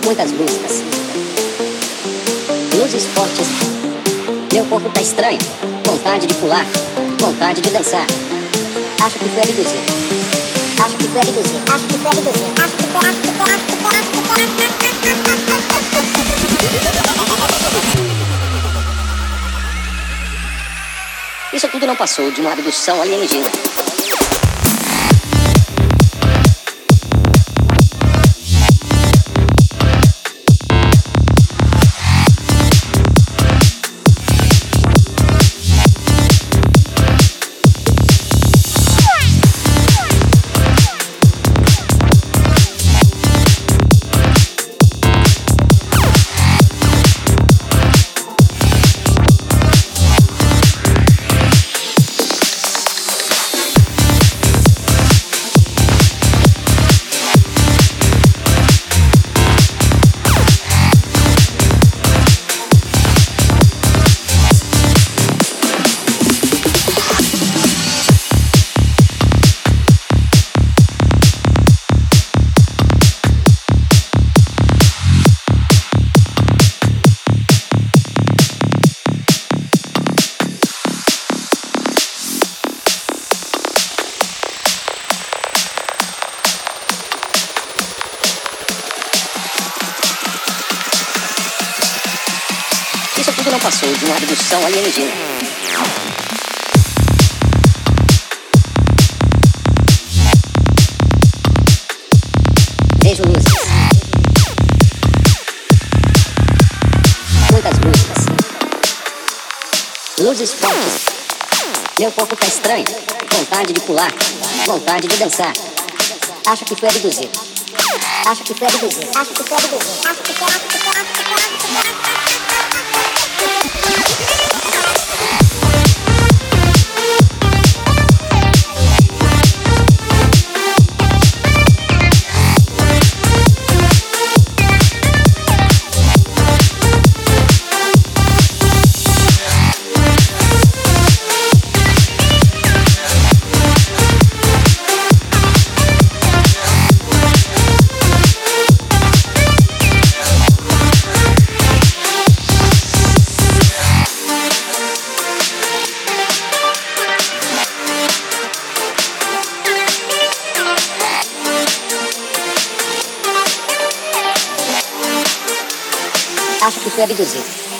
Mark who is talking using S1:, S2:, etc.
S1: muitas luzes. Luzes fortes. Meu corpo tá estranho. Vontade de pular, vontade de dançar. Acho que foi abduzido. Acho que foi abduzido. Acho que foi abduzido. Acho que Isso tudo não passou de uma abdução alienígena. Isso tudo não passou de uma abdução alienígena. Vejo luzes. Muitas luzes. Luzes fortes. Meu corpo tá estranho. Vontade de pular. Vontade de dançar. Acho que foi abduzido. Acho que foi abduzido. Acho que foi abduzido. Acho que foi Acho que foi abduzido.